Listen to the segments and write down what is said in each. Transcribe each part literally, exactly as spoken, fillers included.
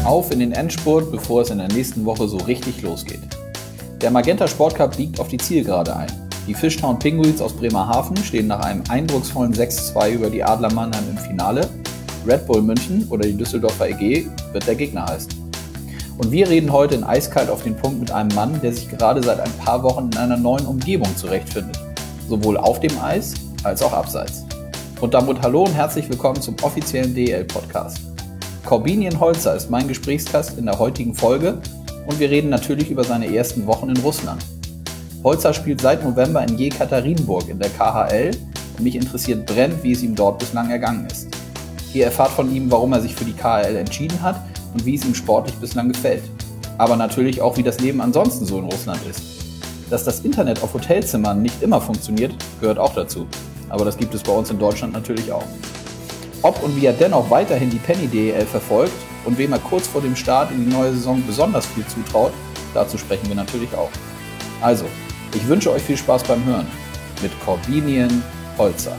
Auf in den Endspurt, bevor es in der nächsten Woche so richtig losgeht. Der Magenta Sport Cup biegt auf die Zielgerade ein. Die Fishtown Penguins aus Bremerhaven stehen nach einem eindrucksvollen sechs zu zwei über die Adler Mannheim im Finale. Red Bull München oder die Düsseldorfer E G wird der Gegner heißen. Und wir reden heute in Eiskalt auf den Punkt mit einem Mann, der sich gerade seit ein paar Wochen in einer neuen Umgebung zurechtfindet. Sowohl auf dem Eis als auch abseits. Und damit hallo und herzlich willkommen zum offiziellen D E L-Podcast. Korbinian Holzer ist mein Gesprächsgast in der heutigen Folge und wir reden natürlich über seine ersten Wochen in Russland. Holzer spielt seit November in Jekaterinburg in der K H L und mich interessiert brennend, wie es ihm dort bislang ergangen ist. Ihr erfahrt von ihm, warum er sich für die K H L entschieden hat und wie es ihm sportlich bislang gefällt. Aber natürlich auch, wie das Leben ansonsten so in Russland ist. Dass das Internet auf Hotelzimmern nicht immer funktioniert, gehört auch dazu. Aber das gibt es bei uns in Deutschland natürlich auch. Ob und wie er dennoch weiterhin die Penny D E L verfolgt und wem er kurz vor dem Start in die neue Saison besonders viel zutraut, dazu sprechen wir natürlich auch. Also, ich wünsche euch viel Spaß beim Hören mit Korbinian Holzer.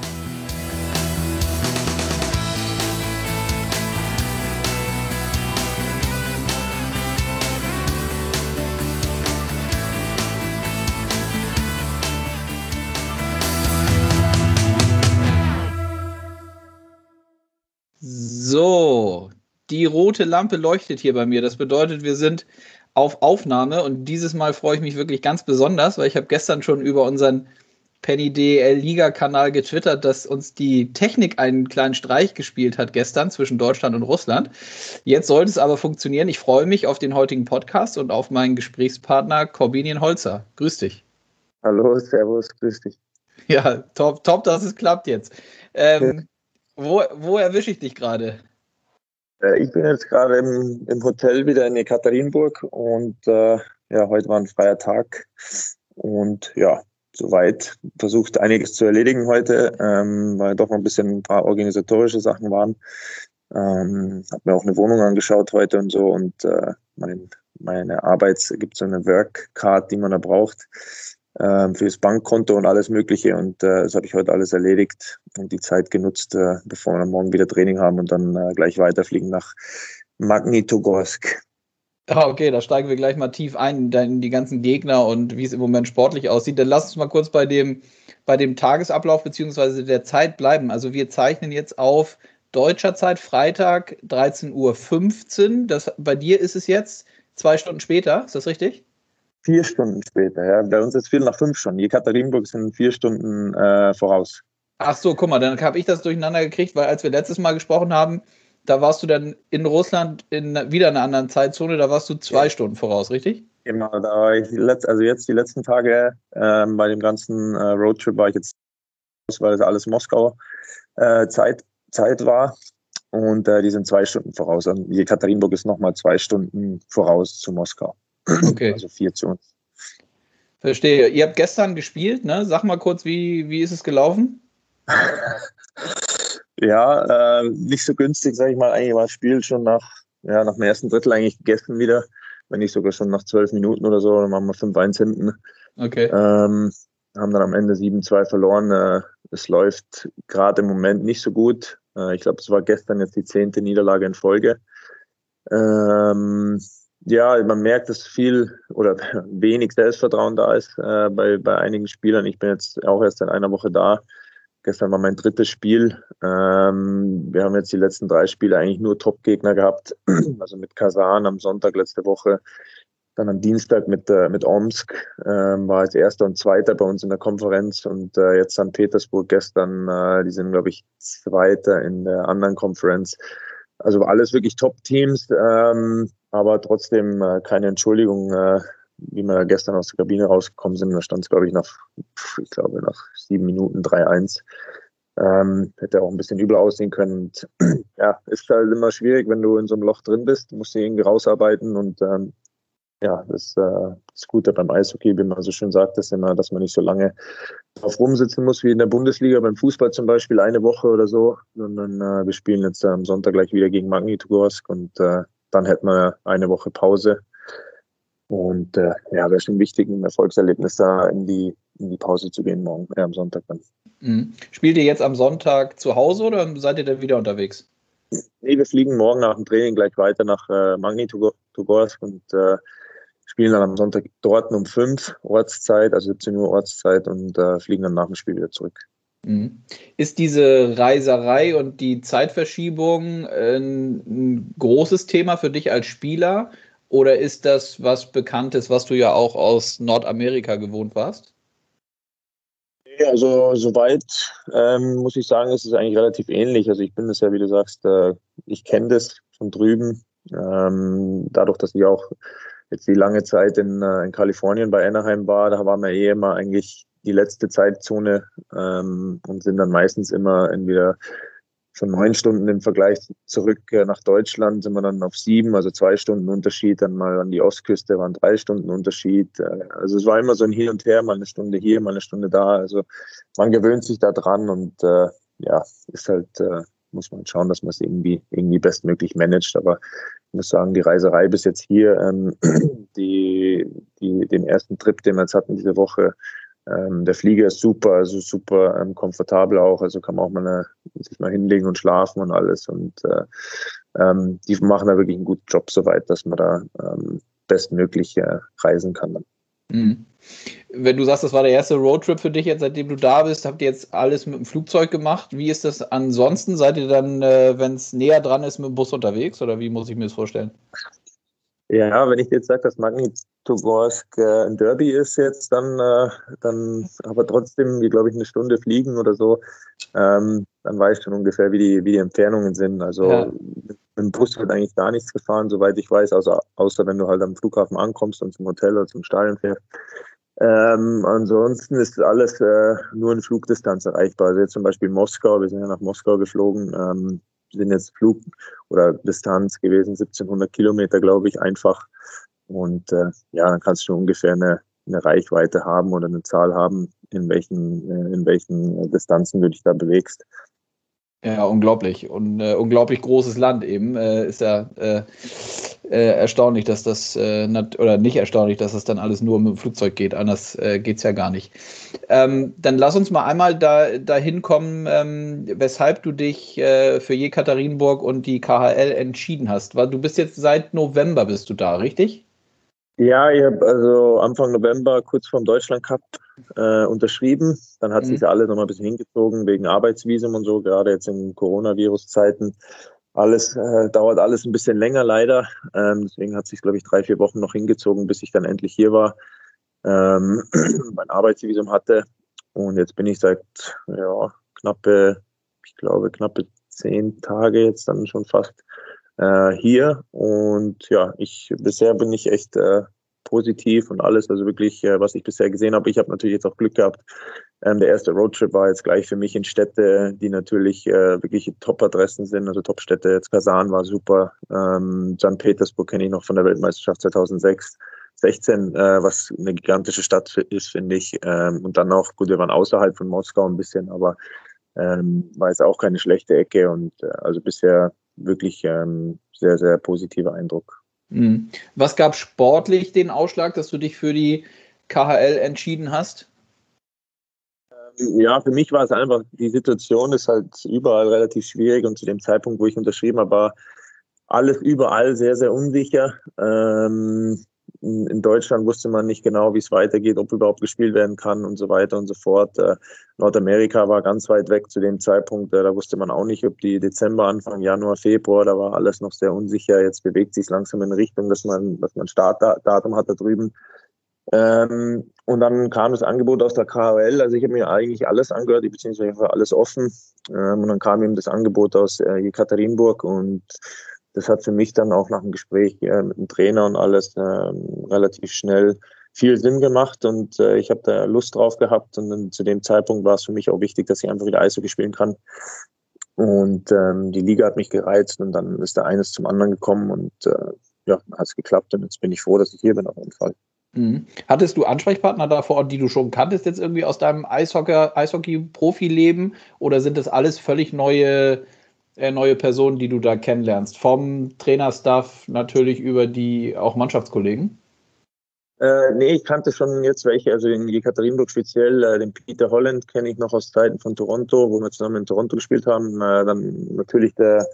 So, die rote Lampe leuchtet hier bei mir. Das bedeutet, wir sind auf Aufnahme und dieses Mal freue ich mich wirklich ganz besonders, weil ich habe gestern schon über unseren Penny D E L-Liga-Kanal getwittert, dass uns die Technik einen kleinen Streich gespielt hat gestern zwischen Deutschland und Russland. Jetzt sollte es aber funktionieren. Ich freue mich auf den heutigen Podcast und auf meinen Gesprächspartner Korbinian Holzer. Grüß dich. Hallo, servus, grüß dich. Ja, top, top, dass es klappt jetzt. Ähm, Wo, wo erwische ich dich gerade? Ich bin jetzt gerade im, im Hotel wieder in Jekaterinburg und äh, ja, heute war ein freier Tag und ja, soweit versucht einiges zu erledigen heute, ähm, weil doch noch ein bisschen ein paar organisatorische Sachen waren. Ähm, habe mir auch eine Wohnung angeschaut heute und so und äh, mein, meine Arbeit, gibt so eine Workcard, die man da braucht. Für das Bankkonto und alles Mögliche und äh, das habe ich heute alles erledigt und die Zeit genutzt, äh, bevor wir morgen wieder Training haben und dann äh, gleich weiterfliegen nach Magnitogorsk. Ah, okay, da steigen wir gleich mal tief ein in die ganzen Gegner und wie es im Moment sportlich aussieht. Dann lass uns mal kurz bei dem, bei dem Tagesablauf bzw. der Zeit bleiben. Also wir zeichnen jetzt auf deutscher Zeit Freitag dreizehn Uhr fünfzehn. Das, bei dir ist es jetzt zwei Stunden später, ist das richtig? Vier Stunden später, ja. Bei uns ist Viertel nach fünf schon. Jekaterinburg sind vier Stunden äh, voraus. Ach so, guck mal, dann habe ich das durcheinander gekriegt, weil als wir letztes Mal gesprochen haben, da warst du dann in Russland in wieder einer anderen Zeitzone, da warst du zwei ja. Stunden voraus, richtig? Genau, da war ich letzt, also jetzt die letzten Tage ähm, bei dem ganzen äh, Roadtrip war ich jetzt, weil das alles Moskau äh, Zeit, Zeit war und äh, die sind zwei Stunden voraus. Und Jekaterinburg ist nochmal zwei Stunden voraus zu Moskau. Okay. Also vier zu uns. Verstehe. Ihr habt gestern gespielt, ne? Sag mal kurz, wie, wie ist es gelaufen? ja, äh, nicht so günstig, sag ich mal. Eigentlich war das Spiel schon nach, ja, nach dem ersten Drittel eigentlich gegessen wieder. Wenn nicht sogar schon nach zwölf Minuten oder so, dann waren wir fünf eins hinten. Okay. Ähm, haben dann am Ende sieben zwei verloren. Äh, es läuft gerade im Moment nicht so gut. Äh, ich glaube, es war gestern jetzt die zehnte Niederlage in Folge. Ähm, Ja, man merkt, dass viel oder wenig Selbstvertrauen da ist äh, bei, bei einigen Spielern. Ich bin jetzt auch erst in einer Woche da. Gestern war mein drittes Spiel. Ähm, wir haben jetzt die letzten drei Spiele eigentlich nur Top-Gegner gehabt. Also mit Kasan am Sonntag letzte Woche. Dann am Dienstag mit, äh, mit Omsk. Ähm, war als Erster und Zweiter bei uns in der Konferenz. Und äh, jetzt Sankt Petersburg gestern. Äh, die sind, glaube ich, Zweiter in der anderen Konferenz. Also alles wirklich Top-Teams, ähm, aber trotzdem äh, keine Entschuldigung, äh, wie wir gestern aus der Kabine rausgekommen sind. Da stand es, glaube ich, nach, ich glaube, nach sieben Minuten drei eins. Ähm, hätte auch ein bisschen übel aussehen können. Und, ja, ist halt immer schwierig, wenn du in so einem Loch drin bist. Du musst dich irgendwie rausarbeiten und ähm, ja, das, äh, das Gute beim Eishockey, wie man so schön sagt, ist immer, dass man nicht so lange drauf rumsitzen muss wie in der Bundesliga, beim Fußball zum Beispiel eine Woche oder so, sondern äh, wir spielen jetzt äh, am Sonntag gleich wieder gegen Magnitogorsk und äh, dann hätten wir eine Woche Pause und äh, ja, wäre schon wichtig, ein Erfolgserlebnis da in die, in die Pause zu gehen morgen, äh, am Sonntag dann. Mhm. Spielt ihr jetzt am Sonntag zu Hause oder seid ihr dann wieder unterwegs? nee, wir fliegen morgen nach dem Training gleich weiter nach äh, Magnitogorsk und äh, spielen dann am Sonntag dort um fünf Ortszeit, also siebzehn Uhr Ortszeit und äh, fliegen dann nach dem Spiel wieder zurück. Ist diese Reiserei und die Zeitverschiebung ein, ein großes Thema für dich als Spieler oder ist das was Bekanntes, was du ja auch aus Nordamerika gewohnt warst? Ja, also soweit ähm, muss ich sagen, ist es eigentlich relativ ähnlich. Also ich bin das ja, wie du sagst, äh, ich kenne das von drüben. Ähm, dadurch, dass ich auch jetzt die lange Zeit in, äh, in Kalifornien bei Anaheim war, da waren wir eh immer eigentlich die letzte Zeitzone ähm, und sind dann meistens immer entweder schon neun Stunden im Vergleich zurück äh, nach Deutschland, sind wir dann auf sieben, also zwei Stunden Unterschied, dann mal an die Ostküste waren drei Stunden Unterschied. Äh, also es war immer so ein Hin und Her, mal eine Stunde hier, mal eine Stunde da. Also man gewöhnt sich da dran und äh, ja, ist halt, äh, muss man schauen, dass man es irgendwie, irgendwie bestmöglich managt. Aber ich muss sagen, die Reiserei bis jetzt hier, ähm, die, die, den ersten Trip, den wir jetzt hatten diese Woche, ähm, der Flieger ist super, also super ähm, komfortabel auch, also kann man auch mal eine, sich mal hinlegen und schlafen und alles und äh, ähm, die machen da wirklich einen guten Job soweit, dass man da ähm, bestmöglich äh, reisen kann. Dann. Mhm. Wenn du sagst, das war der erste Roadtrip für dich jetzt, seitdem du da bist, habt ihr jetzt alles mit dem Flugzeug gemacht? Wie ist das ansonsten? Seid ihr dann, äh, wenn es näher dran ist, mit dem Bus unterwegs oder wie muss ich mir das vorstellen? Ja, wenn ich jetzt sage, dass Magnitogorsk äh, ein Derby ist jetzt, dann, äh, dann aber trotzdem, wie glaube ich, eine Stunde fliegen oder so, ähm, dann weiß ich schon ungefähr, wie die, wie die Entfernungen sind. Also Ja. mit dem Bus wird eigentlich gar nichts gefahren, soweit ich weiß, außer, außer wenn du halt am Flughafen ankommst und zum Hotel oder zum Stadion fährst. Ähm, ansonsten ist alles äh, nur in Flugdistanz erreichbar. Also jetzt zum Beispiel Moskau, wir sind ja nach Moskau geflogen, ähm, sind jetzt Flug oder Distanz gewesen, siebzehnhundert Kilometer, glaube ich, einfach. Und äh, ja, dann kannst du ungefähr eine, eine Reichweite haben oder eine Zahl haben, in welchen, äh, in welchen Distanzen du dich da bewegst. Ja, unglaublich. Und äh, unglaublich großes Land eben. Äh, ist ja äh, äh, erstaunlich, dass das, äh, nat- oder nicht erstaunlich, dass das dann alles nur mit dem Flugzeug geht. Anders äh, geht es ja gar nicht. Ähm, dann lass uns mal einmal da, dahin kommen, ähm, weshalb du dich äh, für Jekaterinburg und die K H L entschieden hast. Weil du bist jetzt seit November bist du da, richtig? Ja, ich habe also Anfang November kurz vorm Deutschland Cup äh, unterschrieben. Dann hat sich Mhm. ja alles nochmal ein bisschen hingezogen wegen Arbeitsvisum und so, gerade jetzt in Coronavirus-Zeiten. Alles äh, dauert alles ein bisschen länger leider. Ähm, deswegen hat sich, glaube ich, drei, vier Wochen noch hingezogen, bis ich dann endlich hier war, ähm, mein Arbeitsvisum hatte. Und jetzt bin ich seit ja, knappe, ich glaube, knappe zehn Tage jetzt dann schon fast äh, hier. Und ja, ich bisher bin ich echt äh, positiv und alles, also wirklich, äh, was ich bisher gesehen habe. Ich habe natürlich jetzt auch Glück gehabt. Ähm, der erste Roadtrip war jetzt gleich für mich in Städte, die natürlich äh, wirklich Top-Adressen sind, also Top-Städte. Jetzt Kasan war super, ähm, Sankt Petersburg kenne ich noch von der Weltmeisterschaft zweitausendsechs. sechzehn, äh, was eine gigantische Stadt ist, finde ich. Ähm, und dann auch, gut, wir waren außerhalb von Moskau ein bisschen, aber ähm, war jetzt auch keine schlechte Ecke und äh, also bisher wirklich ähm, sehr, sehr positiver Eindruck. Mhm. Was gab sportlich den Ausschlag, dass du dich für die K H L entschieden hast? Ja, für mich war es einfach, die Situation ist halt überall relativ schwierig und zu dem Zeitpunkt, wo ich unterschrieben habe, war alles überall sehr, sehr unsicher. Ähm, in Deutschland wusste man nicht genau, wie es weitergeht, ob überhaupt gespielt werden kann und so weiter und so fort. Äh, Nordamerika war ganz weit weg zu dem Zeitpunkt. Äh, da wusste man auch nicht, ob die Dezember, Anfang Januar, Februar, da war alles noch sehr unsicher. Jetzt bewegt sich langsam in Richtung, dass man, dass man Startdatum hat da drüben. Ähm, und dann kam das Angebot aus der K H L. Also ich habe mir eigentlich alles angehört, beziehungsweise war alles offen. Ähm, und dann kam eben das Angebot aus äh, Jekaterinburg und das hat für mich dann auch nach dem Gespräch äh, mit dem Trainer und alles äh, relativ schnell viel Sinn gemacht und äh, ich habe da Lust drauf gehabt und dann zu dem Zeitpunkt war es für mich auch wichtig, dass ich einfach wieder Eishockey spielen kann. Und ähm, die Liga hat mich gereizt und dann ist da eines zum anderen gekommen und äh, ja, hat es geklappt und jetzt bin ich froh, dass ich hier bin auf jeden Fall. Mhm. Hattest du Ansprechpartner da vor Ort, die du schon kanntest, jetzt irgendwie aus deinem Eishockey, Eishockey-Profileben? Oder sind das alles völlig neue, äh, neue Personen, die du da kennenlernst? Vom Trainerstaff natürlich über die auch Mannschaftskollegen? Äh, nee, ich kannte schon jetzt welche, also in Jekaterinburg speziell, äh, den Peter Holland kenne ich noch aus Zeiten von Toronto, wo wir zusammen in Toronto gespielt haben. Äh, dann natürlich der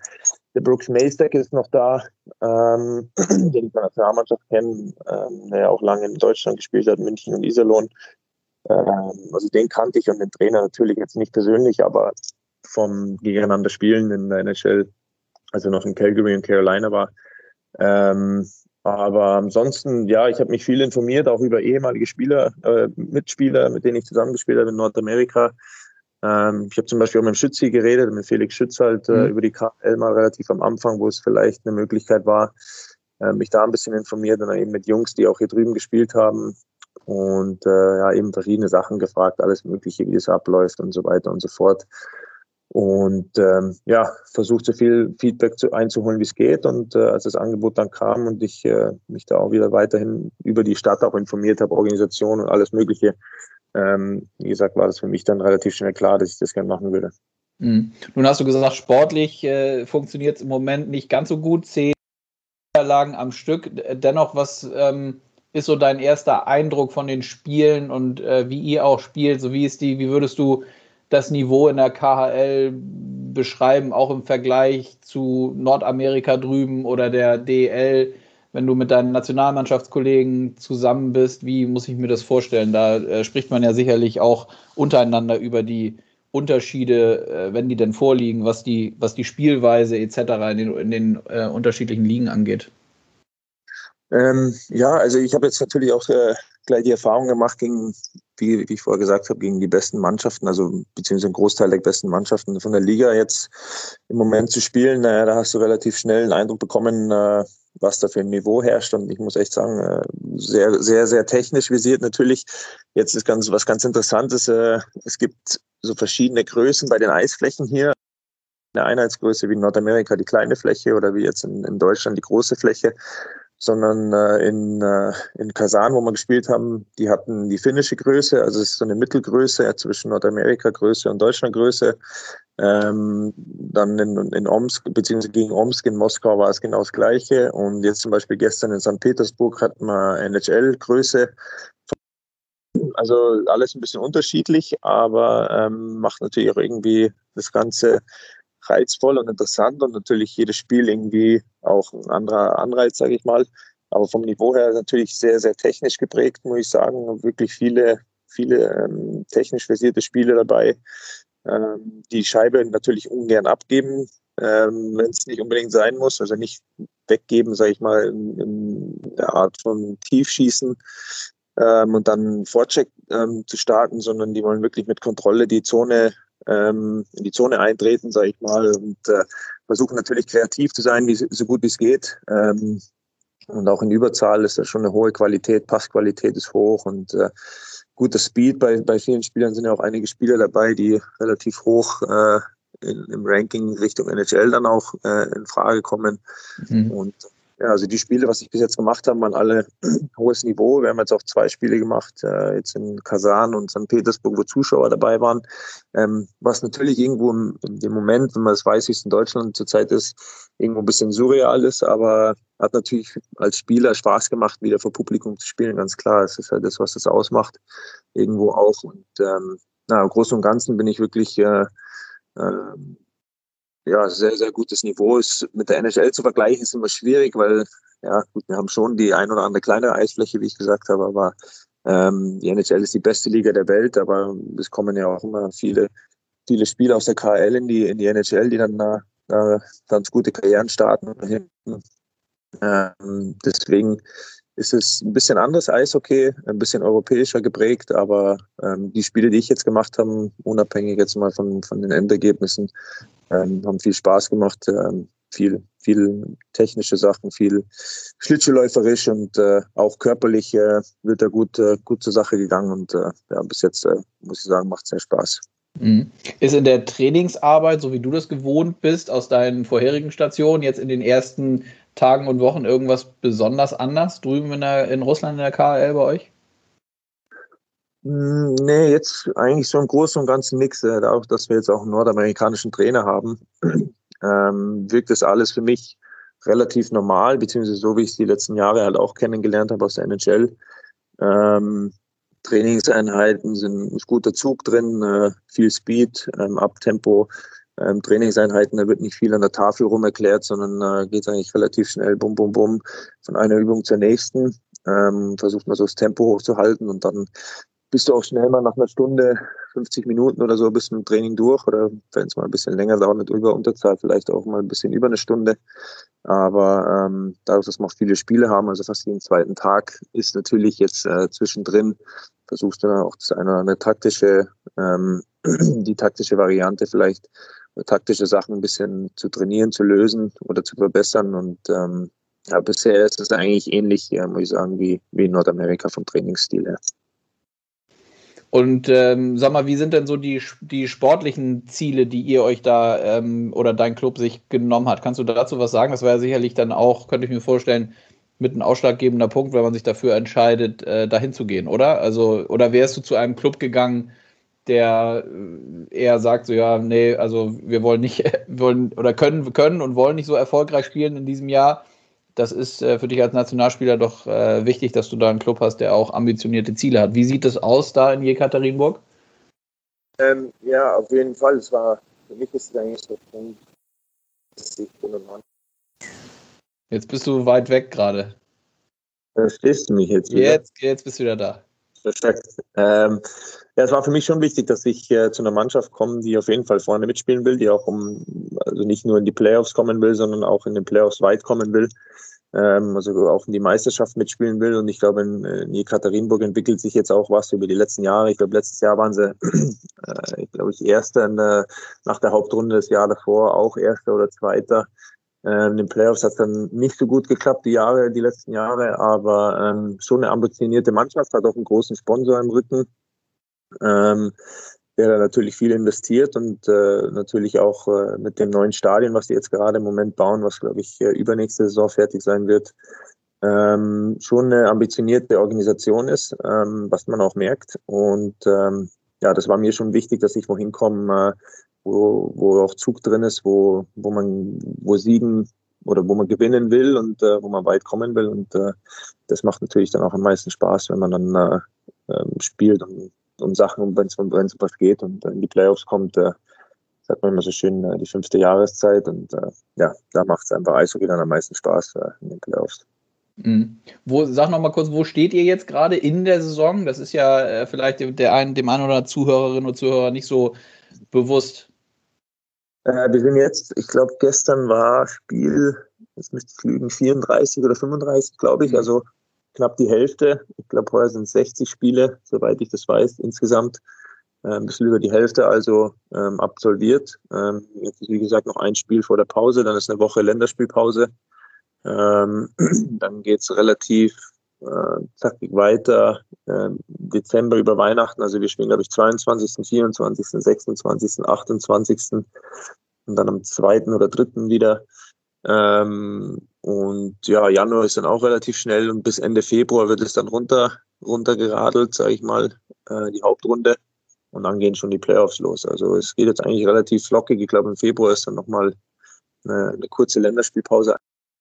der Brooks Maystek ist noch da, ähm, den ich von der Nationalmannschaft kenne, ähm, der ja auch lange in Deutschland gespielt hat, München und Iserlohn. Ähm, also den kannte ich und den Trainer natürlich jetzt nicht persönlich, aber vom gegeneinander Spielen in der N H L, also noch in Calgary und Carolina war. Ähm, aber ansonsten, ja, ich habe mich viel informiert, auch über ehemalige Spieler, äh, Mitspieler, mit denen ich zusammengespielt habe in Nordamerika. Ähm, ich habe zum Beispiel auch mit dem Schützi geredet, mit Felix Schütz halt äh, Mhm. über die K H L mal relativ am Anfang, wo es vielleicht eine Möglichkeit war, äh, mich da ein bisschen informiert und dann eben mit Jungs, die auch hier drüben gespielt haben und äh, ja, eben verschiedene Sachen gefragt, alles Mögliche, wie das abläuft und so weiter und so fort. Und ähm, ja, versucht so viel Feedback zu, einzuholen, wie es geht. Und äh, als das Angebot dann kam und ich äh, mich da auch wieder weiterhin über die Stadt auch informiert habe, Organisation und alles Mögliche, ähm, wie gesagt, war das für mich dann relativ schnell klar, dass ich das gerne machen würde. Mhm. Nun hast du gesagt, sportlich äh, funktioniert es im Moment nicht ganz so gut. Zehn Niederlagen am Stück. Dennoch, was ähm, ist so dein erster Eindruck von den Spielen und äh, wie ihr auch spielt? So wie ist die, wie würdest du das Niveau in der K H L beschreiben, auch im Vergleich zu Nordamerika drüben oder der D E L, wenn du mit deinen Nationalmannschaftskollegen zusammen bist? Wie muss ich mir das vorstellen? Da äh, spricht man ja sicherlich auch untereinander über die Unterschiede, äh, wenn die denn vorliegen, was die, was die Spielweise et cetera in den, in den äh, unterschiedlichen Ligen angeht. Ähm, ja, also ich habe jetzt natürlich auch äh, gleich die Erfahrung gemacht gegen, wie, wie ich vorher gesagt habe, gegen die besten Mannschaften, also beziehungsweise einen Großteil der besten Mannschaften von der Liga jetzt im Moment zu spielen. Äh, da hast du relativ schnell einen Eindruck bekommen, äh, was da für ein Niveau herrscht. Und ich muss echt sagen, äh, sehr, sehr, sehr technisch visiert natürlich. Jetzt ist ganz was ganz Interessantes. Äh, es gibt so verschiedene Größen bei den Eisflächen hier. Eine Einheitsgröße wie in Nordamerika die kleine Fläche oder wie jetzt in, in Deutschland die große Fläche, sondern äh, in, äh, in Kasan, wo wir gespielt haben, die hatten die finnische Größe, also es ist so eine Mittelgröße ja, zwischen Nordamerika-Größe und Deutschland-Größe. Ähm, dann in, in Omsk, beziehungsweise gegen Omsk in Moskau war es genau das Gleiche. Und jetzt zum Beispiel gestern in Sankt Petersburg hatten wir N H L-Größe. Also alles ein bisschen unterschiedlich, aber ähm, macht natürlich auch irgendwie das Ganze reizvoll und interessant und natürlich jedes Spiel irgendwie auch ein anderer Anreiz, sage ich mal. Aber vom Niveau her natürlich sehr, sehr technisch geprägt, muss ich sagen. Wirklich viele, viele ähm, technisch versierte Spiele dabei, ähm, die Scheibe natürlich ungern abgeben, ähm, wenn es nicht unbedingt sein muss. Also nicht weggeben, sage ich mal, in, in der Art von Tiefschießen ähm, und dann Vorcheck ähm, zu starten, sondern die wollen wirklich mit Kontrolle die Zone ähm, in die Zone eintreten, sage ich mal, und äh, versuchen natürlich kreativ zu sein, wie, so gut wie es geht. Ähm, und auch in Überzahl ist da schon eine hohe Qualität, Passqualität ist hoch und äh, guter Speed. Bei, bei vielen Spielern sind ja auch einige Spieler dabei, die relativ hoch äh, in, im Ranking Richtung N H L dann auch äh, in Frage kommen. Mhm. Und ja, also die Spiele, was ich bis jetzt gemacht habe, waren alle hohes Niveau. Wir haben jetzt auch zwei Spiele gemacht, äh, jetzt in Kasan und Sankt Petersburg, wo Zuschauer dabei waren. Ähm, was natürlich irgendwo im, in dem Moment, wenn man das weiß, wie es in Deutschland zurzeit ist, irgendwo ein bisschen surreal ist, aber hat natürlich als Spieler Spaß gemacht, wieder vor Publikum zu spielen, ganz klar. Es ist halt das, was das ausmacht, irgendwo auch. Und ähm, na, im Großen und Ganzen bin ich wirklich äh, äh, ja, sehr, sehr gutes Niveau. Ist mit der N H L zu vergleichen, ist immer schwierig, weil, ja, gut, wir haben schon die ein oder andere kleinere Eisfläche, wie ich gesagt habe, aber ähm, die N H L ist die beste Liga der Welt, aber es kommen ja auch immer viele, viele Spieler aus der K H L in die, in die N H L, die dann äh, ganz gute Karrieren starten. Ähm, deswegen ist es ein bisschen anderes Eishockey, ein bisschen europäischer geprägt, aber ähm, die Spiele, die ich jetzt gemacht habe, unabhängig jetzt mal von, von den Endergebnissen, ähm, haben viel Spaß gemacht, ähm, viel, viel technische Sachen, viel schlittschuhläuferisch und äh, auch körperlich äh, wird da gut, äh, gut zur Sache gegangen und äh, ja, bis jetzt, äh, muss ich sagen, macht es sehr Spaß. Mhm. Ist in der Trainingsarbeit, so wie du das gewohnt bist, aus deinen vorherigen Stationen, jetzt in den ersten Tagen und Wochen irgendwas besonders anders drüben in, der, in Russland in der K H L bei euch? Nee, jetzt eigentlich so im Großen und Ganzen nichts. Äh, auch, dass wir jetzt auch einen nordamerikanischen Trainer haben, ähm, wirkt das alles für mich relativ normal, beziehungsweise so, wie ich es die letzten Jahre halt auch kennengelernt habe aus der N H L. Ähm, Trainingseinheiten sind ist guter Zug drin, äh, viel Speed, ähm, Abtempo, ähm, Trainingseinheiten, da wird nicht viel an der Tafel rum erklärt, sondern äh, geht eigentlich relativ schnell, bum, bum, bum, von einer Übung zur nächsten. Ähm, versucht man so das Tempo hochzuhalten und dann bist du auch schnell mal nach einer Stunde, fünfzig Minuten oder so, bist du mit dem Training durch, oder wenn es mal ein bisschen länger dauert mit über Unterzahl, vielleicht auch mal ein bisschen über eine Stunde. Aber ähm, dadurch, dass wir auch viele Spiele haben, also fast jeden zweiten Tag, ist natürlich jetzt äh, zwischendrin, versuchst du dann auch eine, eine taktische, ähm, die taktische Variante vielleicht, taktische Sachen ein bisschen zu trainieren, zu lösen oder zu verbessern. Und ähm, ja, bisher ist es eigentlich ähnlich, ja, muss ich sagen, wie, wie in Nordamerika vom Trainingsstil her. Und ähm, sag mal, wie sind denn so die, die sportlichen Ziele, die ihr euch da ähm, oder dein Club sich genommen hat? Kannst du dazu was sagen? Das wäre ja sicherlich dann auch, könnte ich mir vorstellen, mit ein ausschlaggebender Punkt, wenn man sich dafür entscheidet, äh, dahin zu gehen, oder? Also, oder wärst du zu einem Club gegangen, der eher sagt, so ja, nee, also wir wollen nicht, wir wollen oder können, können und wollen nicht so erfolgreich spielen in diesem Jahr. Das ist äh, für dich als Nationalspieler doch äh, wichtig, dass du da einen Club hast, der auch ambitionierte Ziele hat. Wie sieht es aus da in Jekaterinburg? Ähm, ja, auf jeden Fall. Es war, für mich ist es eigentlich so ein Punkt, dass ich Mann. Jetzt bist du weit weg gerade. Verstehst du mich jetzt wieder? Jetzt, jetzt bist du wieder da. Perfekt. Ähm, ja, es war für mich schon wichtig, dass ich äh, zu einer Mannschaft komme, die auf jeden Fall vorne mitspielen will, die auch um, also nicht nur in die Playoffs kommen will, sondern auch in den Playoffs weit kommen will, ähm, also auch in die Meisterschaft mitspielen will. Und ich glaube, in, in Jekaterinburg entwickelt sich jetzt auch was über die letzten Jahre. Ich glaube, letztes Jahr waren sie, äh, ich glaube, ich Erster in der, nach der Hauptrunde, das Jahr davor auch Erster oder Zweiter. Ähm, in den Playoffs hat es dann nicht so gut geklappt, die Jahre, die letzten Jahre, aber ähm, schon eine ambitionierte Mannschaft, hat auch einen großen Sponsor im Rücken, ähm, der da natürlich viel investiert und äh, natürlich auch äh, mit dem neuen Stadion, was die jetzt gerade im Moment bauen, was, glaube ich, äh, übernächste Saison fertig sein wird, ähm, schon eine ambitionierte Organisation ist, ähm, was man auch merkt. Und ähm, ja, das war mir schon wichtig, dass ich wohin komme, äh, wo, wo auch Zug drin ist, wo, wo man, wo siegen oder wo man gewinnen will und äh, wo man weit kommen will. Und äh, das macht natürlich dann auch am meisten Spaß, wenn man dann äh, äh, spielt und um Sachen, um wenn es um was geht und in die Playoffs kommt, äh, sagt man immer so schön, äh, die fünfte Jahreszeit. Und äh, ja, da macht es einfach Eishockey dann am meisten Spaß äh, in den Playoffs. Mhm. Wo, sag noch mal kurz, wo steht ihr jetzt gerade in der Saison? Das ist ja äh, vielleicht der ein, dem einen oder anderen Zuhörerin oder Zuhörer nicht so bewusst. Äh, wir sind jetzt, ich glaube, gestern war Spiel, jetzt müsste ich lügen, vierunddreißig oder fünfunddreißig, glaube ich, mhm. Also knapp die Hälfte. Ich glaube, heuer sind es sechzig Spiele, soweit ich das weiß, insgesamt. Äh, ein bisschen über die Hälfte also ähm, absolviert. Ähm, jetzt ist, wie gesagt, noch ein Spiel vor der Pause, dann ist eine Woche Länderspielpause. Ähm, dann geht es relativ äh, zackig weiter. Äh, Dezember über Weihnachten, also wir spielen, glaube ich, zweiundzwanzigsten, vierundzwanzigsten, sechsundzwanzigsten, achtundzwanzigsten und dann am zweiten oder dritten wieder. Ähm, und ja, Januar ist dann auch relativ schnell und bis Ende Februar wird es dann runter, runtergeradelt, sage ich mal, äh, die Hauptrunde. Und dann gehen schon die Playoffs los. Also es geht jetzt eigentlich relativ flockig. Ich glaube, im Februar ist dann nochmal eine, eine kurze Länderspielpause.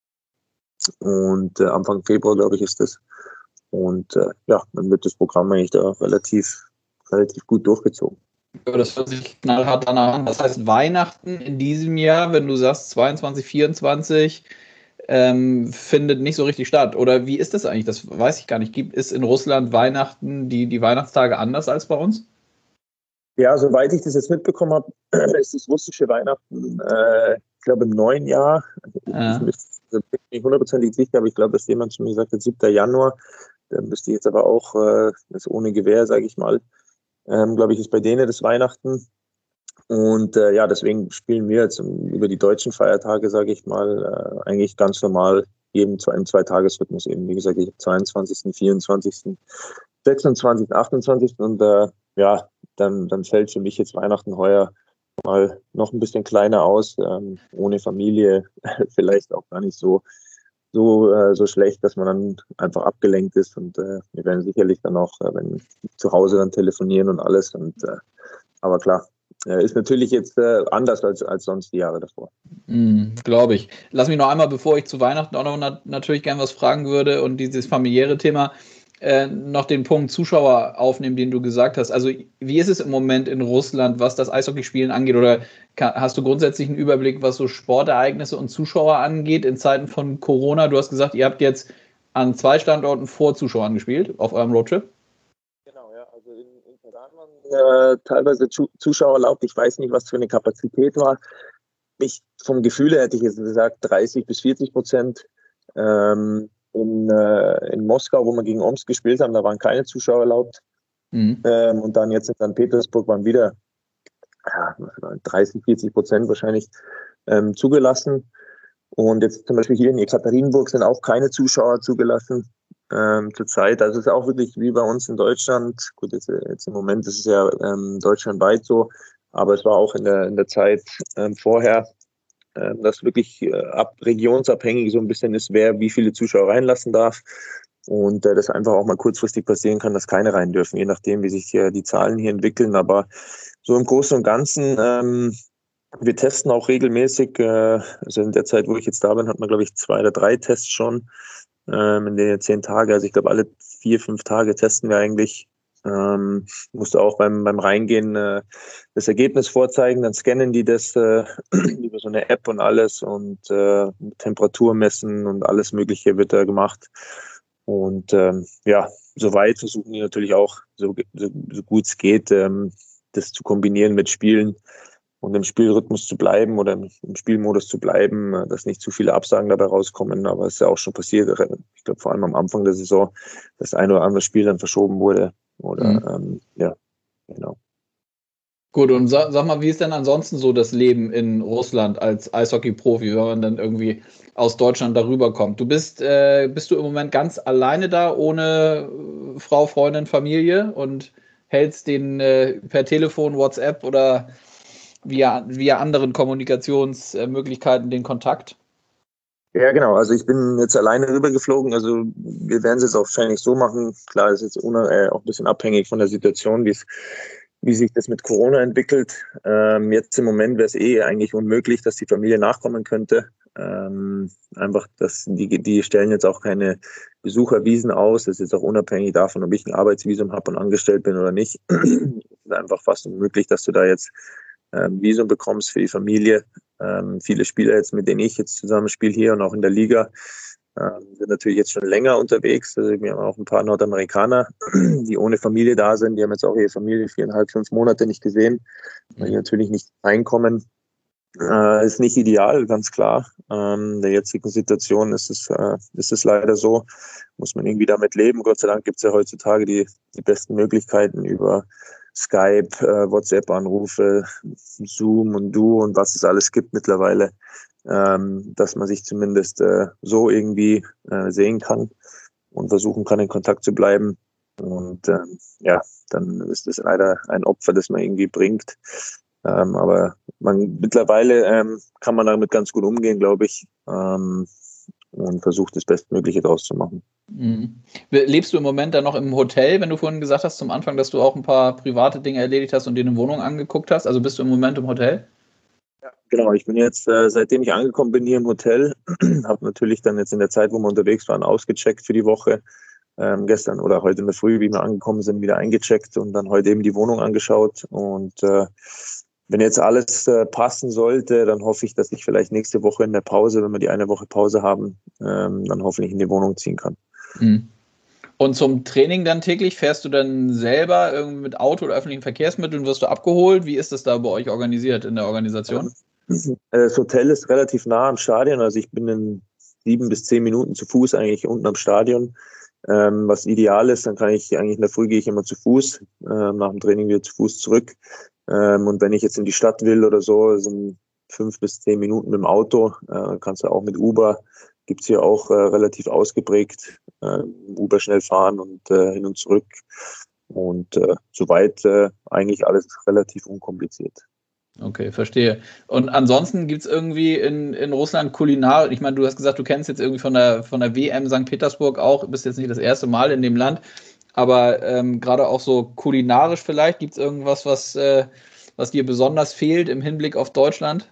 Und äh, Anfang Februar, glaube ich, ist das. Und äh, ja, dann wird das Programm eigentlich da relativ, relativ gut durchgezogen. Ja, das hört sich knallhart danach an. Das heißt, Weihnachten in diesem Jahr, wenn du sagst zweiundzwanzig, vierundzwanzig, ähm, findet nicht so richtig statt. Oder wie ist das eigentlich? Das weiß ich gar nicht. Gibt es in Russland Weihnachten, die, die Weihnachtstage anders als bei uns? Ja, soweit ich das jetzt mitbekommen habe, ist das russische Weihnachten, äh, ich glaube, im neuen Jahr. Ja. Ich bin nicht hundertprozentig sicher, aber ich glaube, dass jemand zu mir gesagt hat, siebter Januar. Da müsste ich jetzt aber auch, äh, das ohne Gewehr, sage ich mal, ähm, glaube ich, ist bei denen das Weihnachten. Und äh, ja, deswegen spielen wir jetzt über die deutschen Feiertage, sage ich mal, äh, eigentlich ganz normal eben zwei, im Zweitagesrhythmus eben. Wie gesagt, ich habe zweiundzwanzigsten, vierundzwanzigsten, sechsundzwanzigsten, achtundzwanzigsten und äh, ja, dann, dann fällt für mich jetzt Weihnachten heuer mal noch ein bisschen kleiner aus, ähm, ohne Familie, vielleicht auch gar nicht so so äh, so schlecht, dass man dann einfach abgelenkt ist und äh, wir werden sicherlich dann auch, äh, wenn zu Hause dann telefonieren und alles und äh, aber klar, äh, ist natürlich jetzt äh, anders als, als sonst die Jahre davor. Mm, glaube ich. Lass mich noch einmal, bevor ich zu Weihnachten auch noch nat- natürlich gerne was fragen würde und dieses familiäre Thema, äh, noch den Punkt Zuschauer aufnehmen, den du gesagt hast. Also wie ist es im Moment in Russland, was das Eishockeyspielen angeht? Oder kann, hast du grundsätzlich einen Überblick, was so Sportereignisse und Zuschauer angeht in Zeiten von Corona? Du hast gesagt, ihr habt jetzt an zwei Standorten vor Zuschauern gespielt auf eurem Roadtrip. Genau, ja. Also in, in Kadan waren äh, teilweise Zuschauer erlaubt. Ich weiß nicht, was für eine Kapazität war. Ich, vom Gefühl her hätte ich jetzt gesagt dreißig bis vierzig Prozent. Ähm, in, äh, in Moskau, wo wir gegen Omsk gespielt haben, da waren keine Zuschauer erlaubt. Mhm. Ähm, und dann jetzt in Sankt Petersburg waren wieder ja, dreißig, vierzig Prozent wahrscheinlich ähm, zugelassen. Und jetzt zum Beispiel hier in Ekaterinburg sind auch keine Zuschauer zugelassen ähm, zurzeit. Also es ist auch wirklich wie bei uns in Deutschland. Gut, jetzt, jetzt im Moment ist es ja ähm, deutschlandweit so, aber es war auch in der, in der Zeit ähm, vorher, äh, dass wirklich äh, ab regionsabhängig so ein bisschen ist, wer wie viele Zuschauer reinlassen darf. Und äh, das einfach auch mal kurzfristig passieren kann, dass keine rein dürfen, je nachdem, wie sich hier die Zahlen hier entwickeln. Aber so im Großen und Ganzen, ähm, wir testen auch regelmäßig. Äh, also in der Zeit, wo ich jetzt da bin, hat man, glaube ich, zwei oder drei Tests schon ähm, in den zehn Tagen. Also ich glaube, alle vier, fünf Tage testen wir eigentlich. Ähm, musste auch beim beim Reingehen äh, das Ergebnis vorzeigen, dann scannen die das äh, über so eine App und alles und äh, Temperatur messen und alles Mögliche wird da gemacht. Und ähm, ja, soweit versuchen die natürlich auch, so, so, so gut es geht, ähm, das zu kombinieren mit Spielen und im Spielrhythmus zu bleiben oder im, im Spielmodus zu bleiben, äh, dass nicht zu viele Absagen dabei rauskommen. Aber es ist ja auch schon passiert. Ich glaube, vor allem am Anfang der Saison, das ein oder andere Spiel dann verschoben wurde. Oder mhm. ähm, ja, genau. Gut, und sag, sag mal, wie ist denn ansonsten so das Leben in Russland als Eishockey-Profi, wenn man dann irgendwie aus Deutschland darüber kommt? Du bist, äh, bist du im Moment ganz alleine da, ohne Frau, Freundin, Familie und hältst den äh, per Telefon, WhatsApp oder via, via anderen Kommunikationsmöglichkeiten den Kontakt? Ja, genau. Also ich bin jetzt alleine rübergeflogen. Also wir werden es jetzt auch wahrscheinlich so machen. Klar, es ist jetzt äh, auch ein bisschen abhängig von der Situation, wie es wie sich das mit Corona entwickelt. Ähm, jetzt im Moment wäre es eh eigentlich unmöglich, dass die Familie nachkommen könnte. Ähm, einfach, dass die, die stellen jetzt auch keine Besuchervisen aus. Das ist jetzt auch unabhängig davon, ob ich ein Arbeitsvisum habe und angestellt bin oder nicht. Es ist einfach fast unmöglich, dass du da jetzt ähm, Visum bekommst für die Familie. Ähm, viele Spieler jetzt, mit denen ich jetzt zusammen spiele hier und auch in der Liga, ähm, sind natürlich jetzt schon länger unterwegs. Also wir haben auch ein paar Nordamerikaner, die ohne Familie da sind. Die haben jetzt auch ihre Familie viereinhalb, fünf Monate nicht gesehen, weil die natürlich nicht reinkommen. Äh, ist nicht ideal, ganz klar. Ähm, in der jetzigen Situation ist es, äh, ist es leider so. Muss man irgendwie damit leben. Gott sei Dank gibt es ja heutzutage die, die besten Möglichkeiten über Skype, äh, WhatsApp-Anrufe, Zoom und Duo und was es alles gibt mittlerweile, ähm, dass man sich zumindest äh, so irgendwie äh, sehen kann und versuchen kann, in Kontakt zu bleiben. Und ähm, ja, dann ist es leider ein Opfer, das man irgendwie bringt. Ähm, aber man mittlerweile ähm, kann man damit ganz gut umgehen, glaube ich, ähm, und versucht das Bestmögliche draus zu machen. Mhm. Lebst du im Moment dann noch im Hotel, wenn du vorhin gesagt hast zum Anfang, dass du auch ein paar private Dinge erledigt hast und dir eine Wohnung angeguckt hast? Also bist du im Moment im Hotel? Ja, genau. Ich bin jetzt, äh, seitdem ich angekommen bin, hier im Hotel, habe natürlich dann jetzt in der Zeit, wo wir unterwegs waren, ausgecheckt für die Woche. Ähm, gestern oder heute in der Früh, wie wir angekommen sind, wieder eingecheckt und dann heute eben die Wohnung angeschaut. Und äh, wenn jetzt alles äh, passen sollte, dann hoffe ich, dass ich vielleicht nächste Woche in der Pause, wenn wir die eine Woche Pause haben, ähm, dann hoffentlich in die Wohnung ziehen kann. Mhm. Und zum Training dann täglich fährst du dann selber irgendwie mit Auto oder öffentlichen Verkehrsmitteln, wirst du abgeholt? Wie ist das da bei euch organisiert in der Organisation? Das Hotel ist relativ nah am Stadion, also ich bin in sieben bis zehn Minuten zu Fuß eigentlich unten am Stadion. Ähm, was ideal ist, dann kann ich eigentlich in der Früh gehe ich immer zu Fuß, äh, nach dem Training wieder zu Fuß zurück. Ähm, und wenn ich jetzt in die Stadt will oder so, sind fünf bis zehn Minuten mit dem Auto. Äh, kannst du auch mit Uber, gibt's hier auch äh, relativ ausgeprägt, äh, Uber schnell fahren und äh, hin und zurück. Und äh, soweit äh, eigentlich alles relativ unkompliziert. Okay, verstehe. Und ansonsten gibt es irgendwie in, in Russland Kulinar, ich meine, du hast gesagt, du kennst jetzt irgendwie von der, von der W M Sankt Petersburg auch, bist jetzt nicht das erste Mal in dem Land, aber ähm, gerade auch so kulinarisch vielleicht, gibt es irgendwas, was, äh, was dir besonders fehlt im Hinblick auf Deutschland?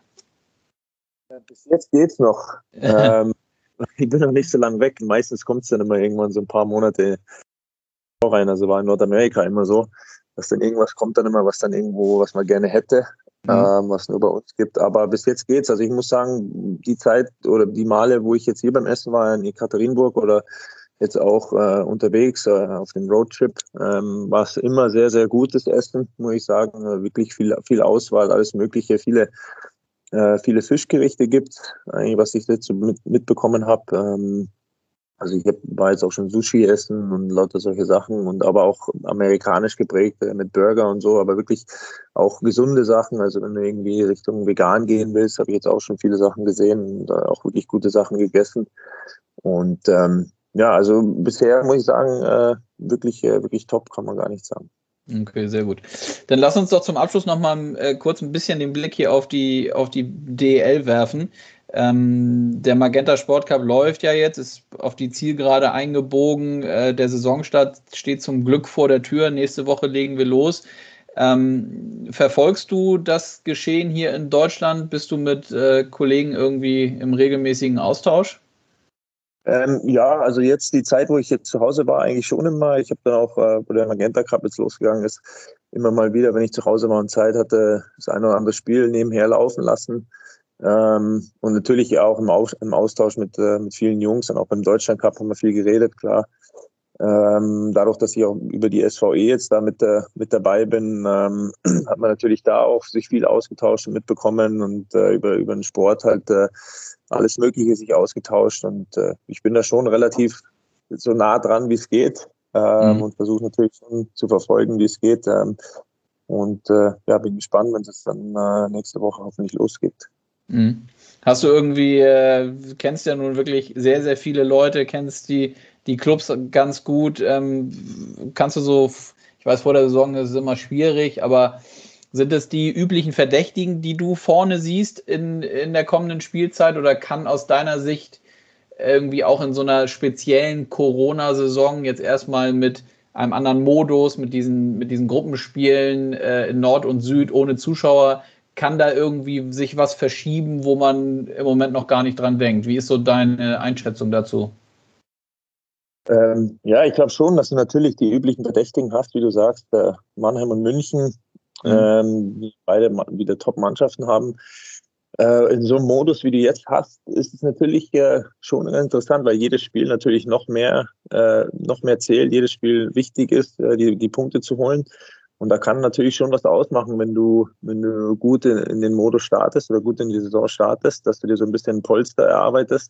Bis jetzt geht's noch. ähm, ich bin noch nicht so lange weg. Meistens kommt es dann immer irgendwann so ein paar Monate rein. Also war in Nordamerika immer so, dass dann irgendwas kommt dann immer, was dann irgendwo, was man gerne hätte, mhm. ähm, was nur bei uns gibt. Aber bis jetzt geht's. Also ich muss sagen, die Zeit oder die Male, wo ich jetzt hier beim Essen war in Ekaterinburg oder jetzt auch äh, unterwegs äh, auf dem Roadtrip, ähm, war es immer sehr, sehr gutes Essen, muss ich sagen. Äh, wirklich viel, viel Auswahl, alles Mögliche, viele äh, viele Fischgerichte gibt, eigentlich, was ich jetzt so mit, mitbekommen habe. Ähm, also ich hab, war jetzt auch schon Sushi essen und lauter solche Sachen und aber auch amerikanisch geprägt äh, mit Burger und so, aber wirklich auch gesunde Sachen. Also wenn du irgendwie Richtung vegan gehen willst, habe ich jetzt auch schon viele Sachen gesehen und äh, auch wirklich gute Sachen gegessen. Und ähm, ja, also bisher muss ich sagen, äh, wirklich, äh, wirklich top, kann man gar nicht sagen. Okay, sehr gut. Dann lass uns doch zum Abschluss noch mal äh, kurz ein bisschen den Blick hier auf die, auf die D E L werfen. Ähm, der Magenta Sport Cup läuft ja jetzt, ist auf die Zielgerade eingebogen. Äh, der Saisonstart steht zum Glück vor der Tür. Nächste Woche legen wir los. Ähm, verfolgst du das Geschehen hier in Deutschland? Bist du mit äh, Kollegen irgendwie im regelmäßigen Austausch? Ähm, ja, also jetzt die Zeit, wo ich jetzt zu Hause war, eigentlich schon immer. Ich habe dann auch, äh, wo der Magenta Cup jetzt losgegangen ist, immer mal wieder, wenn ich zu Hause war und Zeit hatte, das ein oder andere Spiel nebenher laufen lassen. Ähm, und natürlich auch im, Aus im Austausch mit, äh, mit vielen Jungs. Und auch beim Deutschland Cup haben wir viel geredet, klar. Ähm, dadurch, dass ich auch über die S V E jetzt da mit, äh, mit dabei bin, ähm, hat man natürlich da auch sich viel ausgetauscht und mitbekommen und äh, über, über den Sport halt äh, alles Mögliche sich ausgetauscht. Und äh, ich bin da schon relativ so nah dran, wie es geht, ähm, mhm. und versuche natürlich schon zu verfolgen, wie es geht. Ähm, und äh, ja, bin gespannt, wenn es dann äh, nächste Woche hoffentlich losgeht. Mhm. Hast du irgendwie, äh, kennst ja nun wirklich sehr, sehr viele Leute, kennst die, die Clubs ganz gut. Ähm, kannst du so, ich weiß, vor der Saison ist es immer schwierig, aber sind es die üblichen Verdächtigen, die du vorne siehst in, in der kommenden Spielzeit, oder kann aus deiner Sicht irgendwie auch in so einer speziellen Corona-Saison jetzt erstmal mit einem anderen Modus, mit diesen, mit diesen Gruppenspielen äh, in Nord und Süd ohne Zuschauer, kann da irgendwie sich was verschieben, wo man im Moment noch gar nicht dran denkt? Wie ist so deine Einschätzung dazu? Ähm, ja, ich glaube schon, dass du natürlich die üblichen Verdächtigen hast, wie du sagst, äh, Mannheim und München, mhm. ähm, die beide wieder Top-Mannschaften haben. Äh, in so einem Modus, wie du jetzt hast, ist es natürlich äh, schon interessant, weil jedes Spiel natürlich noch mehr, äh, noch mehr zählt, jedes Spiel wichtig ist, äh, die, die Punkte zu holen. Und da kann natürlich schon was ausmachen, wenn du, wenn du gut in, in den Modus startest oder gut in die Saison startest, dass du dir so ein bisschen ein Polster erarbeitest.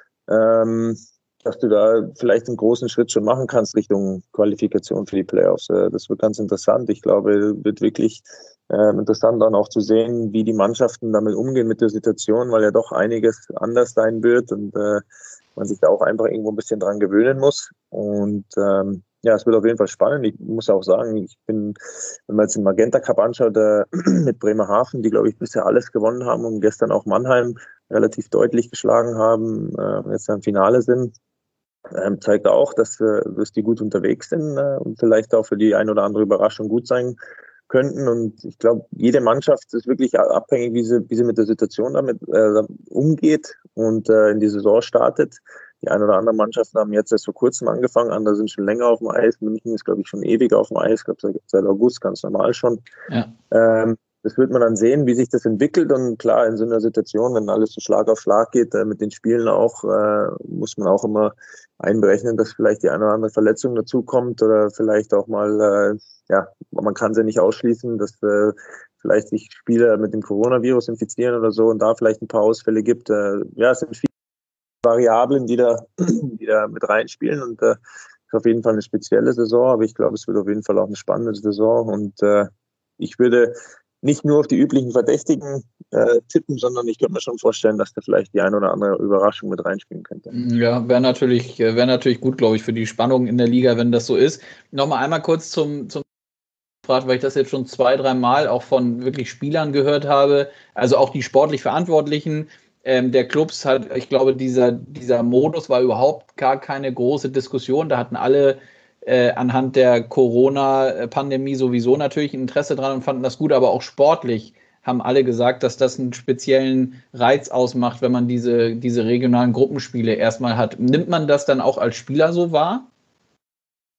Ähm, dass du da vielleicht einen großen Schritt schon machen kannst Richtung Qualifikation für die Playoffs. Das wird ganz interessant. Ich glaube, wird wirklich äh, interessant dann auch zu sehen, wie die Mannschaften damit umgehen mit der Situation, weil ja doch einiges anders sein wird und äh, man sich da auch einfach irgendwo ein bisschen dran gewöhnen muss. Und ähm, ja, es wird auf jeden Fall spannend. Ich muss auch sagen, ich bin, wenn man jetzt den Magenta Cup anschaut, äh, mit Bremerhaven, die, glaube ich, bisher alles gewonnen haben und gestern auch Mannheim relativ deutlich geschlagen haben, äh, jetzt im Finale sind, ähm, zeigt auch, dass, äh, dass die gut unterwegs sind äh, und vielleicht auch für die ein oder andere Überraschung gut sein könnten. Und ich glaube, jede Mannschaft ist wirklich abhängig, wie sie, wie sie mit der Situation damit äh, umgeht und äh, in die Saison startet. Die ein oder anderen Mannschaften haben jetzt erst vor kurzem angefangen, andere sind schon länger auf dem Eis. München ist, glaube ich, schon ewig auf dem Eis, ich glaube, seit, seit August, ganz normal schon. Ja. Ähm, das wird man dann sehen, wie sich das entwickelt. Und klar, in so einer Situation, wenn alles so Schlag auf Schlag geht, äh, mit den Spielen auch, äh, muss man auch immer einberechnen, dass vielleicht die eine oder andere Verletzung dazukommt oder vielleicht auch mal, äh, ja, man kann sie nicht ausschließen, dass äh, vielleicht sich Spieler mit dem Coronavirus infizieren oder so und da vielleicht ein paar Ausfälle gibt. Äh, ja, es sind viele Variablen, die da, die da mit reinspielen und äh, ist auf jeden Fall eine spezielle Saison, aber ich glaube, es wird auf jeden Fall auch eine spannende Saison und äh, ich würde nicht nur auf die üblichen Verdächtigen äh, tippen, sondern ich könnte mir schon vorstellen, dass da vielleicht die eine oder andere Überraschung mit reinspielen könnte. Ja, wäre natürlich, wäre natürlich gut, glaube ich, für die Spannung in der Liga, wenn das so ist. Nochmal einmal kurz zum, zum weil ich das jetzt schon zwei, drei Mal auch von wirklich Spielern gehört habe, also auch die sportlich Verantwortlichen ähm, der Clubs hat, ich glaube, dieser, dieser Modus war überhaupt gar keine große Diskussion. Da hatten alle äh, anhand der Corona-Pandemie sowieso natürlich ein Interesse dran und fanden das gut, aber auch sportlich haben alle gesagt, dass das einen speziellen Reiz ausmacht, wenn man diese, diese regionalen Gruppenspiele erstmal hat. Nimmt man das dann auch als Spieler so wahr?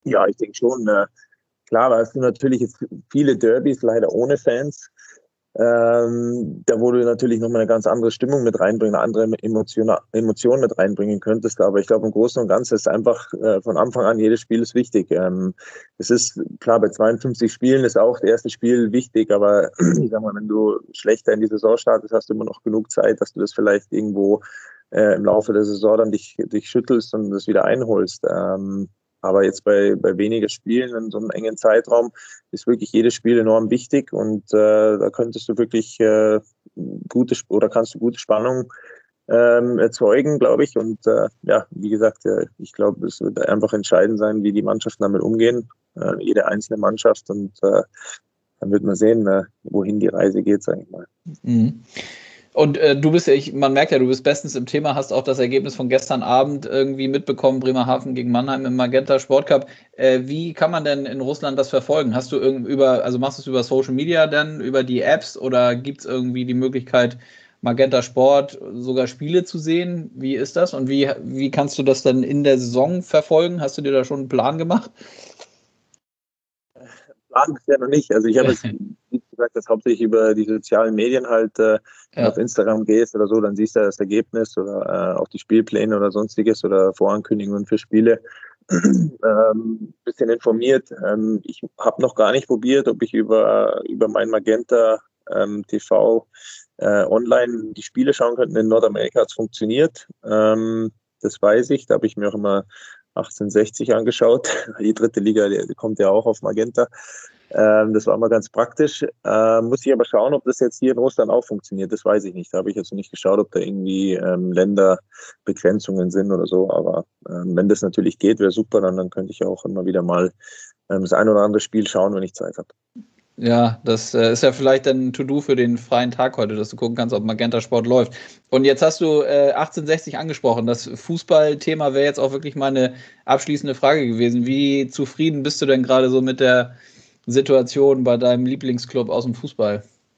Ja, ich denke schon. Äh, klar, da hast du natürlich jetzt viele Derbys, leider ohne Fans. Ähm, da wo du natürlich nochmal eine ganz andere Stimmung mit reinbringen, eine andere Emotion, Emotionen mit reinbringen könntest. Aber ich glaube, im Großen und Ganzen ist einfach äh, von Anfang an, jedes Spiel ist wichtig. Ähm, es ist klar, bei zweiundfünfzig Spielen ist auch das erste Spiel wichtig, aber ich sag mal, wenn du schlechter in die Saison startest, hast du immer noch genug Zeit, dass du das vielleicht irgendwo äh, im Laufe der Saison dann dich, dich schüttelst und das wieder einholst. Ähm, aber jetzt bei, bei weniger Spielen in so einem engen Zeitraum ist wirklich jedes Spiel enorm wichtig und äh, da könntest du wirklich äh, gute oder kannst du gute Spannung ähm, erzeugen, glaube ich. Und äh, ja, wie gesagt, äh, ich glaube, es wird einfach entscheidend sein, wie die Mannschaften damit umgehen, äh, jede einzelne Mannschaft. Und äh, dann wird man sehen, äh, wohin die Reise geht, sage ich mal. Mhm. Und äh, du bist ja, ich, man merkt ja, du bist bestens im Thema, hast auch das Ergebnis von gestern Abend irgendwie mitbekommen, Bremerhaven gegen Mannheim im Magenta Sportcup. Äh, wie kann man denn in Russland das verfolgen? Hast du irgend über, also machst du es über Social Media dann, über die Apps oder gibt es irgendwie die Möglichkeit, Magenta Sport sogar Spiele zu sehen? Wie ist das? Und wie, wie kannst du das dann in der Saison verfolgen? Hast du dir da schon einen Plan gemacht? Plan bisher noch nicht. Also ich habe es, wie gesagt, das hauptsächlich über die sozialen Medien halt, äh, wenn du auf Ja. Instagram gehst oder so, dann siehst du das Ergebnis oder äh, auch die Spielpläne oder sonstiges oder Vorankündigungen für Spiele. ähm, bisschen informiert. Ähm, ich habe noch gar nicht probiert, ob ich über, über mein Magenta ähm, T V äh, online die Spiele schauen könnte. In Nordamerika hat es funktioniert. Ähm, das weiß ich. Da habe ich mir auch immer achtzehnhundertsechzig angeschaut. Die dritte Liga, die, die kommt ja auch auf Magenta. Ähm, das war mal ganz praktisch. Ähm, muss ich aber schauen, ob das jetzt hier in Russland auch funktioniert. Das weiß ich nicht. Da habe ich jetzt nicht geschaut, ob da irgendwie ähm, Länderbegrenzungen sind oder so. Aber ähm, wenn das natürlich geht, wäre super. Dann, dann könnte ich auch immer wieder mal ähm, das ein oder andere Spiel schauen, wenn ich Zeit habe. Ja, das äh, ist ja vielleicht dann ein To-Do für den freien Tag heute, dass du gucken kannst, ob Magenta Sport läuft. Und jetzt hast du äh, achtzehnhundertsechzig angesprochen. Das Fußballthema wäre jetzt auch wirklich meine abschließende Frage gewesen. Wie zufrieden bist du denn gerade so mit der Situation bei deinem Lieblingsclub aus dem Fußball?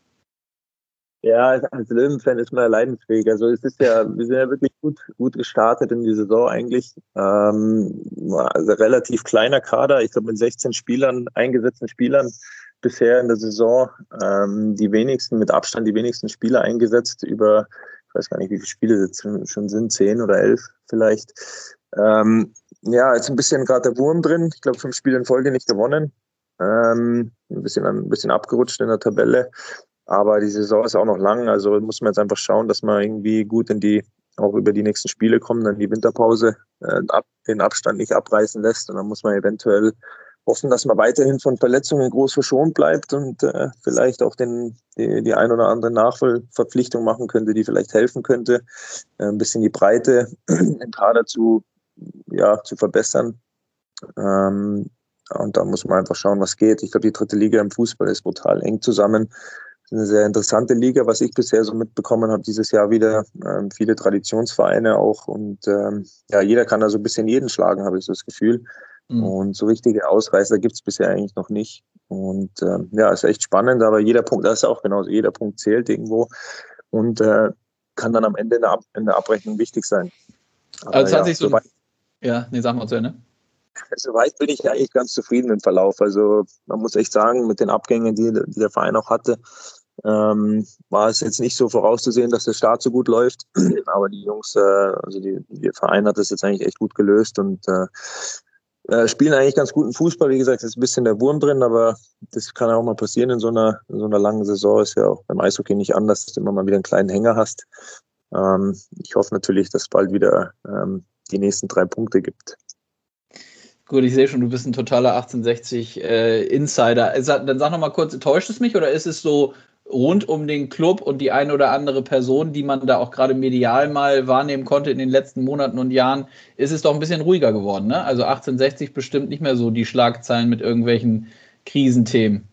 Ja, als Löwen-Fan ist man ja leidensfähig. Also es ist ja, wir sind ja wirklich gut, gut gestartet in die Saison eigentlich. Ähm, also relativ kleiner Kader, ich glaube mit sechzehn Spielern, eingesetzten Spielern bisher in der Saison. Ähm, die wenigsten, mit Abstand die wenigsten Spieler eingesetzt über, ich weiß gar nicht, wie viele Spiele jetzt schon sind, zehn oder elf vielleicht. Ähm, ja, jetzt ein bisschen gerade der Wurm drin. Ich glaube, fünf Spiele in Folge nicht gewonnen. Ähm, ein bisschen, ein bisschen abgerutscht in der Tabelle. Aber die Saison ist auch noch lang, also muss man jetzt einfach schauen, dass man irgendwie gut in die, auch über die nächsten Spiele kommen, dann die Winterpause äh, ab, den Abstand nicht abreißen lässt. Und dann muss man eventuell hoffen, dass man weiterhin von Verletzungen groß verschont bleibt und äh, vielleicht auch den, die, die ein oder andere Nachverpflichtung machen könnte, die vielleicht helfen könnte, äh, ein bisschen die Breite im Kader zu, ja, zu verbessern. Ähm, und da muss man einfach schauen, was geht. Ich glaube, die dritte Liga im Fußball ist brutal eng zusammen. Eine sehr interessante Liga, was ich bisher so mitbekommen habe, dieses Jahr wieder. Ähm, viele Traditionsvereine auch und ähm, ja, jeder kann da so ein bisschen jeden schlagen, habe ich so das Gefühl. Hm. Und so richtige Ausreißer gibt es bisher eigentlich noch nicht. Und ähm, ja, ist echt spannend, aber jeder Punkt, das ist auch genauso, jeder Punkt zählt irgendwo und äh, kann dann am Ende in der, Ab in der Abrechnung wichtig sein. Also Aber es hat ja, sich so ein, soweit, ja, nee, sag mal zu Ende. soweit bin ich eigentlich ganz zufrieden mit dem Verlauf. Also man muss echt sagen, mit den Abgängen, die, die der Verein auch hatte, Ähm, war es jetzt nicht so vorauszusehen, dass der Start so gut läuft. Aber die Jungs, äh, also die, der Verein hat das jetzt eigentlich echt gut gelöst und äh, äh, spielen eigentlich ganz guten Fußball. Wie gesagt, ist ein bisschen der Wurm drin, aber das kann auch mal passieren in so einer, in so einer langen Saison. Ist ja auch beim Eishockey nicht anders, dass du immer mal wieder einen kleinen Hänger hast. Ähm, ich hoffe natürlich, dass es bald wieder ähm, die nächsten drei Punkte gibt. Gut, ich sehe schon, du bist ein totaler achtzehnhundertsechzig äh, Insider. Also, dann sag noch mal kurz, täuscht es mich oder ist es so rund um den Club und die eine oder andere Person, die man da auch gerade medial mal wahrnehmen konnte in den letzten Monaten und Jahren, ist es doch ein bisschen ruhiger geworden, ne? Also achtzehnhundertsechzig bestimmt nicht mehr so die Schlagzeilen mit irgendwelchen Krisenthemen.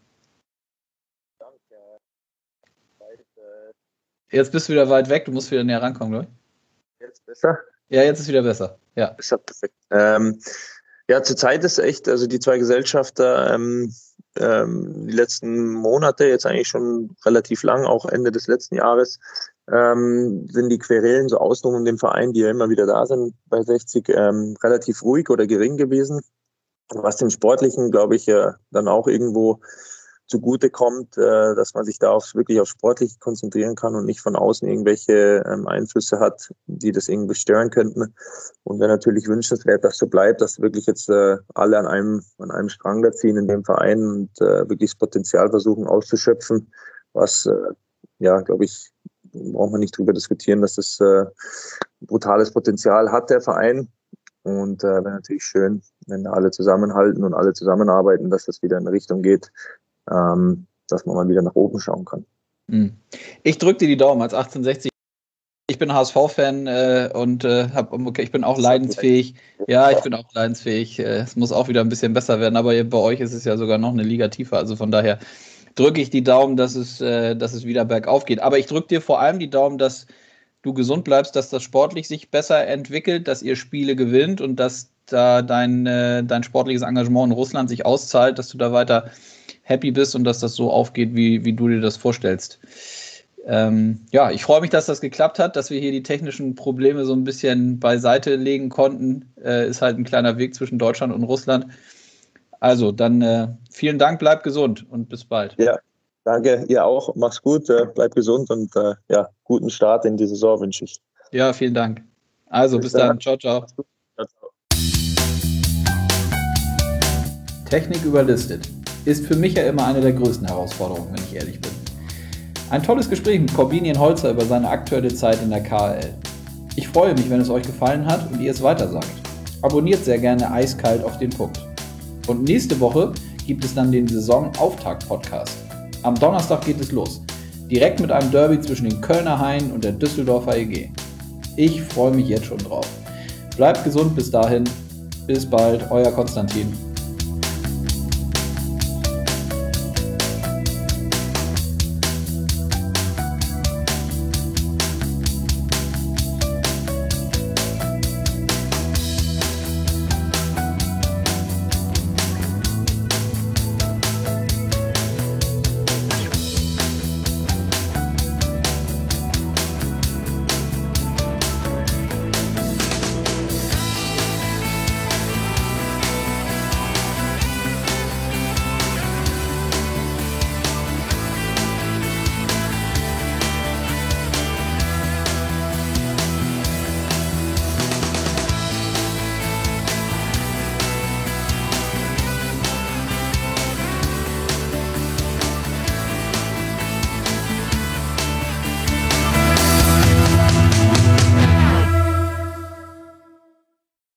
Jetzt bist du wieder weit weg, du musst wieder näher rankommen, glaube ich. Jetzt besser? Ja, jetzt ist wieder besser. Ja. Ist ja perfekt. Ähm, ja, zurzeit ist echt, also die zwei Gesellschafter, ähm, ähm, die letzten Monate, jetzt eigentlich schon relativ lang, auch Ende des letzten Jahres, ähm, sind die Querelen so außen um den Verein, die ja immer wieder da sind bei sechzig, ähm, relativ ruhig oder gering gewesen. was dem Sportlichen, glaube ich, äh, dann auch irgendwo zugute kommt, äh, dass man sich da aufs, wirklich aufs Sportliche konzentrieren kann und nicht von außen irgendwelche ähm, Einflüsse hat, die das irgendwie stören könnten. Und wäre natürlich wünschenswert, dass so bleibt, dass wirklich jetzt äh, alle an einem, an einem Strang da ziehen in dem Verein und äh, wirklich das Potenzial versuchen auszuschöpfen, was, äh, ja, glaube ich, braucht man nicht drüber diskutieren, dass das äh, brutales Potenzial hat, der Verein. Und äh, wäre natürlich schön, wenn da alle zusammenhalten und alle zusammenarbeiten, dass das wieder in eine Richtung geht, ähm, dass man mal wieder nach oben schauen kann. Ich drücke dir die Daumen als achtzehnhundertsechzig. Ich bin H S V-Fan äh, und äh, hab, okay, ich bin auch leidensfähig. Ja, ich bin auch leidensfähig. Äh, es muss auch wieder ein bisschen besser werden, aber bei euch ist es ja sogar noch eine Liga tiefer. Also von daher drücke ich die Daumen, dass es, äh, dass es wieder bergauf geht. Aber ich drücke dir vor allem die Daumen, dass du gesund bleibst, dass das sportlich sich besser entwickelt, dass ihr Spiele gewinnt und dass da dein, äh, dein sportliches Engagement in Russland sich auszahlt, dass du da weiter happy bist und dass das so aufgeht, wie, wie du dir das vorstellst. Ähm, ja, ich freue mich, dass das geklappt hat, dass wir hier die technischen Probleme so ein bisschen beiseite legen konnten. Äh, ist halt ein kleiner Weg zwischen Deutschland und Russland. Also, dann äh, vielen Dank, bleib gesund und bis bald. Ja, danke, ihr auch. Mach's gut, äh, bleib gesund und äh, ja, guten Start in die Saison wünsche ich. Ja, vielen Dank. Also, bis, bis dann. dann. Ciao, ciao. ciao, ciao. Technik überlistet ist für mich ja immer eine der größten Herausforderungen, wenn ich ehrlich bin. Ein tolles Gespräch mit Korbinian Holzer über seine aktuelle Zeit in der K H L. Ich freue mich, wenn es euch gefallen hat und ihr es weitersagt. Abonniert sehr gerne eiskalt auf den Punkt. Und nächste Woche gibt es dann den Saisonauftakt-Podcast. Am Donnerstag geht es los. Direkt mit einem Derby zwischen den Kölner Haien und der Düsseldorfer E G. Ich freue mich jetzt schon drauf. Bleibt gesund bis dahin. Bis bald, euer Konstantin.